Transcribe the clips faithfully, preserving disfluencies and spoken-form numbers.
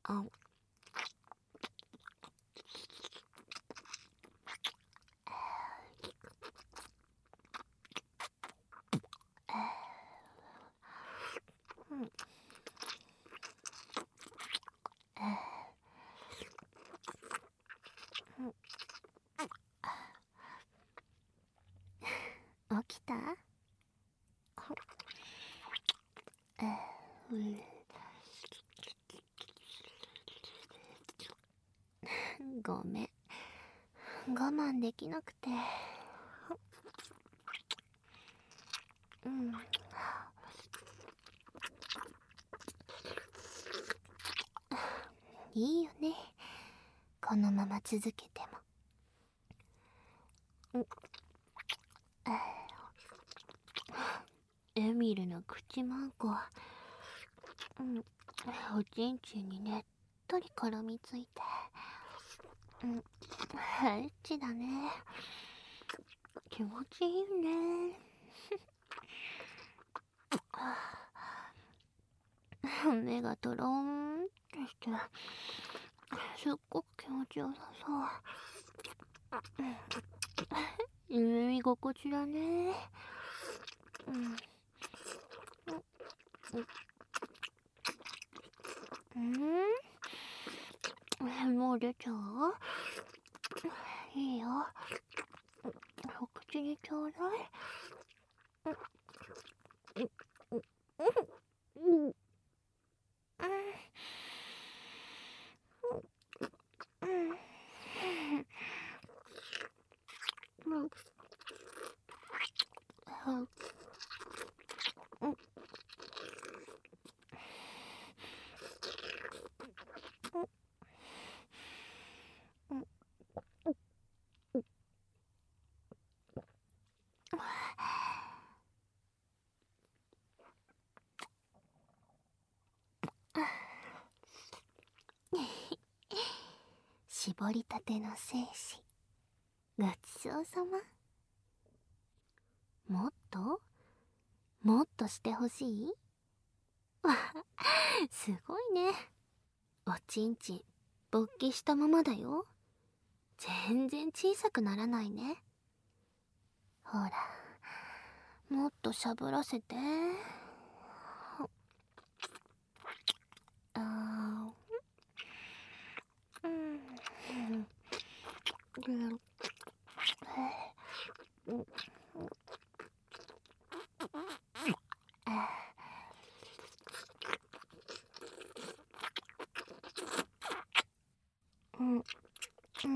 あ、うん、起きた？うん、ごめん、我慢できなくて。うん、いいよね、このまま続けても。エミルの口マンコ、うん、おちんちんにねっとり絡みついて、うん、エッチだね。気持ちいいね。目がトローンってして、すっごく気持ちよさそう。耳心地だね。うん。うん、もう出ちゃう？いいよ。お口にちょうだい。うん。うん。絞りたての精子、ごちそうさま。もっともっとしてほしい？すごいね。おちんちん勃起したままだよ。全然小さくならないね。ほら、もっとしゃぶらせて。あー、うん、うん、うん、うん、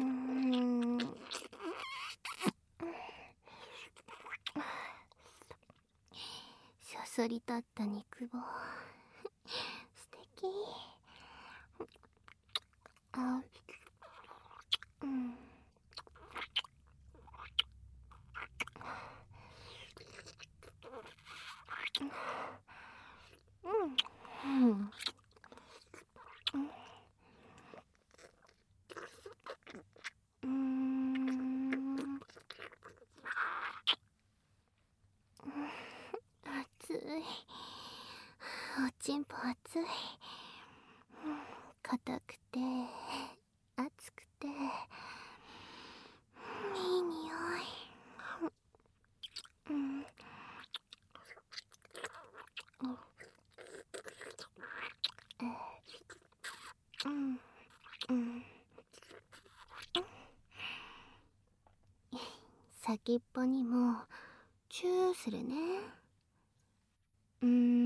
そそり立った肉棒、素敵。あ、うん、うん、うん、うん、熱い。おちんぽ熱い。硬くて熱くていい匂い。うん、うん、うん。先っぽにもチューするね。うー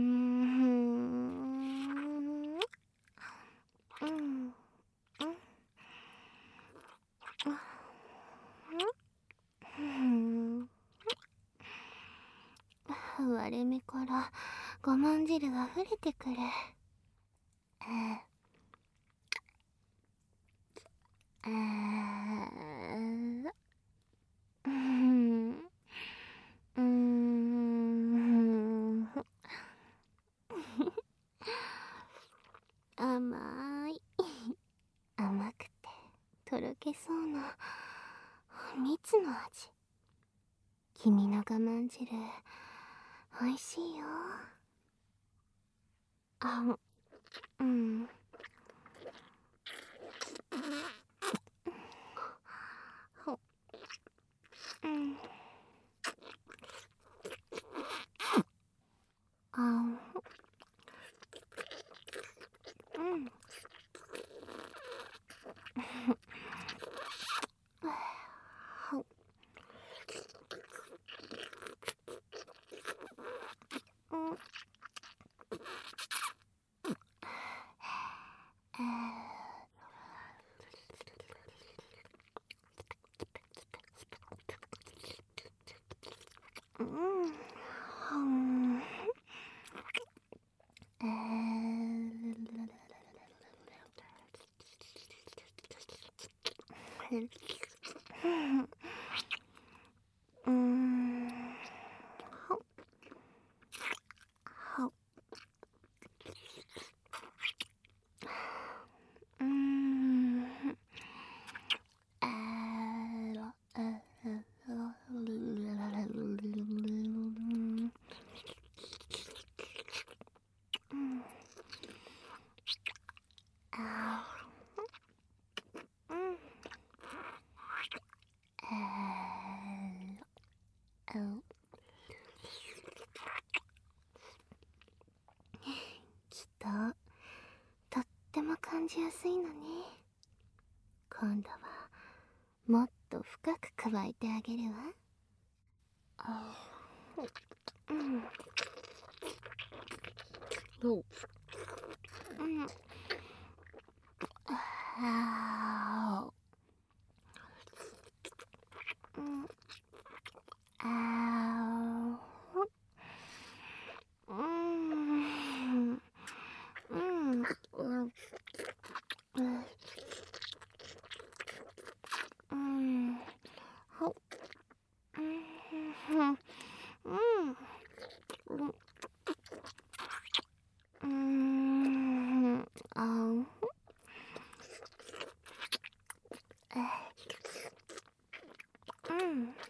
ん、うん、うん。割れ目からごまん汁が溢れてくる。ああ、うん、うん、甘い。甘くてとろけそうな蜜の味。君の我慢汁おいしいよ。あ、うん、 うんうんうんえーうん、ほほうん、あーああうんあーきっととっても感じやすいのね。今度はもっと深く加えてあげるわ。あうんうんうんあーうんあーうんうんうんうんほうんうんうんあうん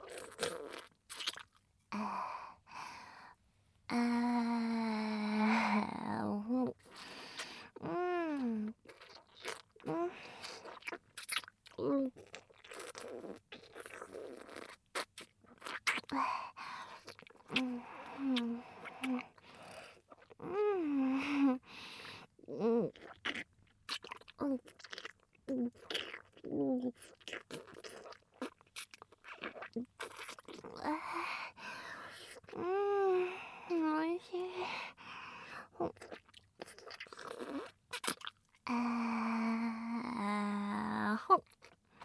あーうんうんうんうんうんうんうん、おいしい。あーほっ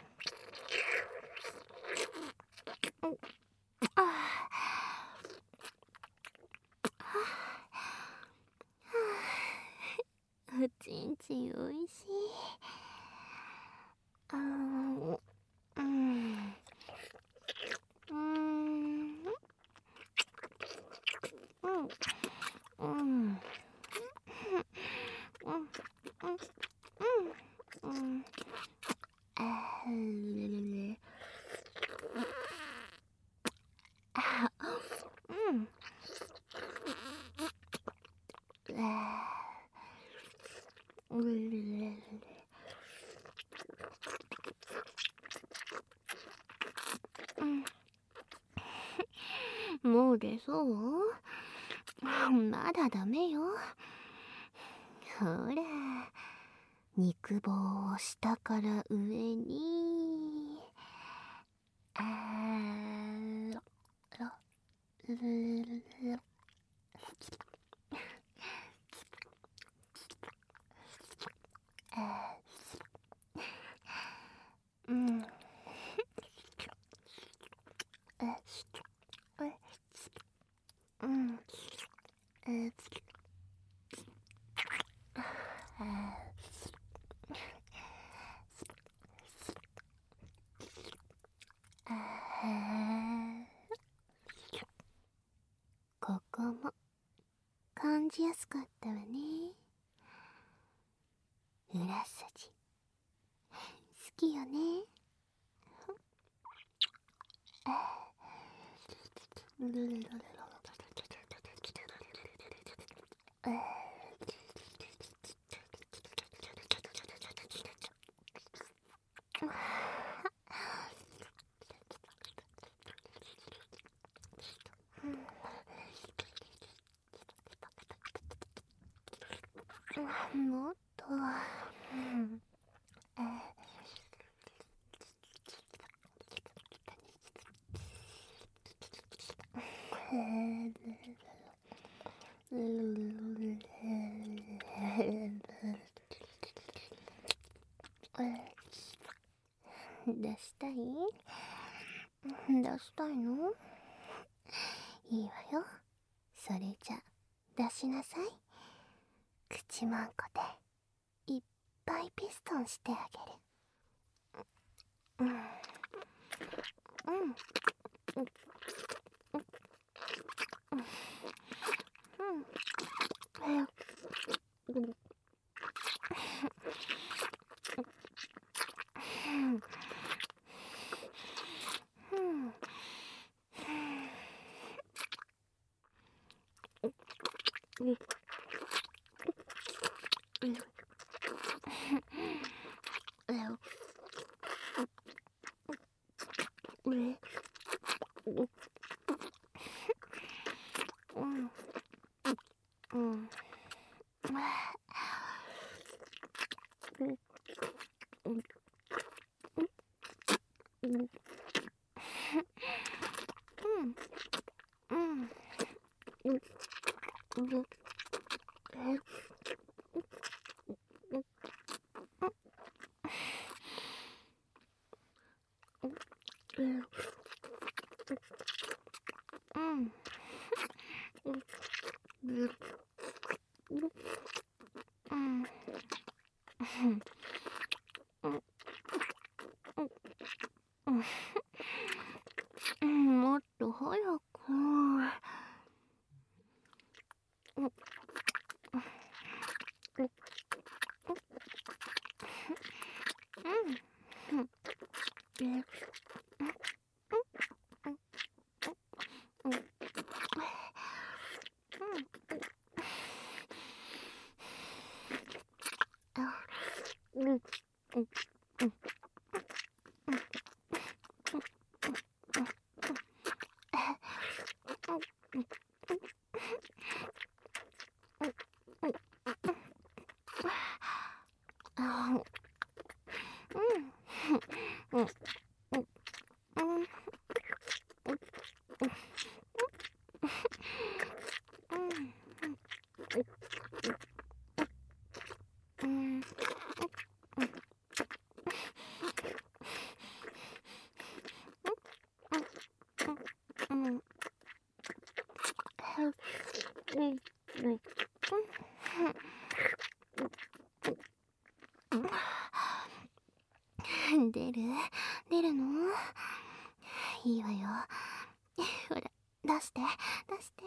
あーおちんちんおいしい。あーうんうんうんうんうんうんあーあうんあーうんもう出そう？まだダメよ。ほら、肉棒を下から上に。あーろろあーうんええうんえああここも感じやすかったわね。裏筋好きよね。もっうんえ出したい出したいのいいわよ。それじゃ出しなさい。口まんこでいっぱいピストンしてあげる。うんうんうんうんうんもっと早く。出る出るのいいわよ。ほら出して出して。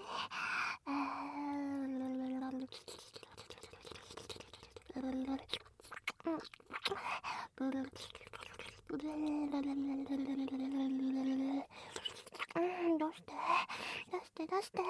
うん出して出して出して。